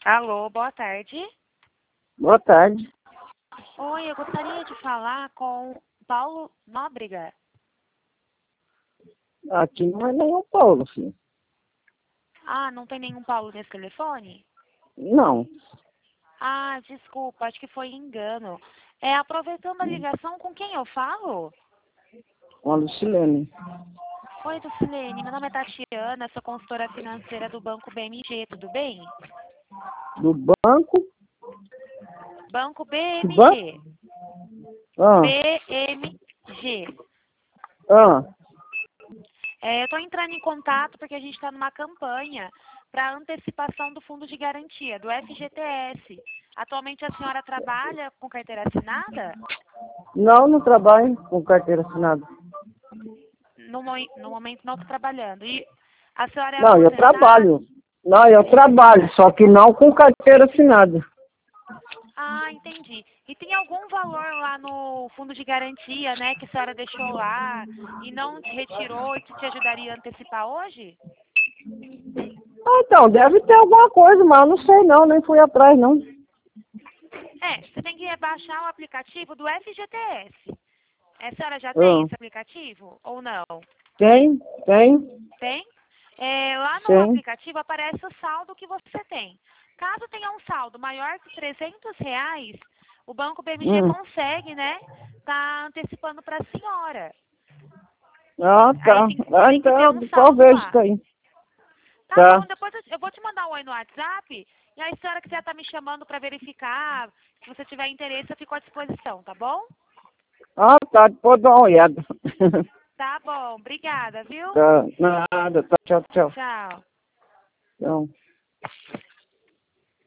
Alô, boa tarde. Boa tarde. Oi, eu gostaria de falar com Paulo Nóbrega. Aqui não é nenhum Paulo, filho. Ah, não tem nenhum Paulo nesse telefone? Não. Ah, desculpa, acho que foi engano. Aproveitando a ligação, com quem eu falo? Com a Lucilene. Oi, Lucilene, meu nome é Tatiana, sou consultora financeira do Banco BMG, tudo bem? Do banco? Banco Do banco? BMG. Ah, BMG. Eu estou entrando em contato porque a gente está numa campanha para antecipação do fundo de garantia, do FGTS. Atualmente a senhora trabalha com carteira assinada? não trabalho com carteira assinada. No momento não estou trabalhando. E a senhora é Não, eu aposentada? trabalho. Não, eu trabalho, só que não com carteira assinada. Ah, entendi. E tem algum valor lá no fundo de garantia, né, que a senhora deixou lá e não retirou e que te ajudaria a antecipar hoje? Ah, então, deve ter alguma coisa, mas eu não sei não, nem fui atrás não. Você tem que baixar o aplicativo do FGTS. A senhora já tem Ah, esse aplicativo ou não? tem. Tem? Lá no Tem. aplicativo aparece o saldo que você tem. Caso tenha um saldo maior que R$ 300, o Banco BMG consegue, né, tá antecipando para a senhora. Ah, Aí tá. tem que ter Então, um depois eu saldo vejo isso lá. aí. Tá Tá. bom, depois eu vou te mandar um oi no WhatsApp. E aí, se a senhora quiser estar me chamando para verificar, se você tiver interesse, eu fico à disposição, tá bom? Ah, tá, depois dá uma olhada. Tá bom, obrigada, viu? Tá, nada, tá, tchau. Tchau. Tchau.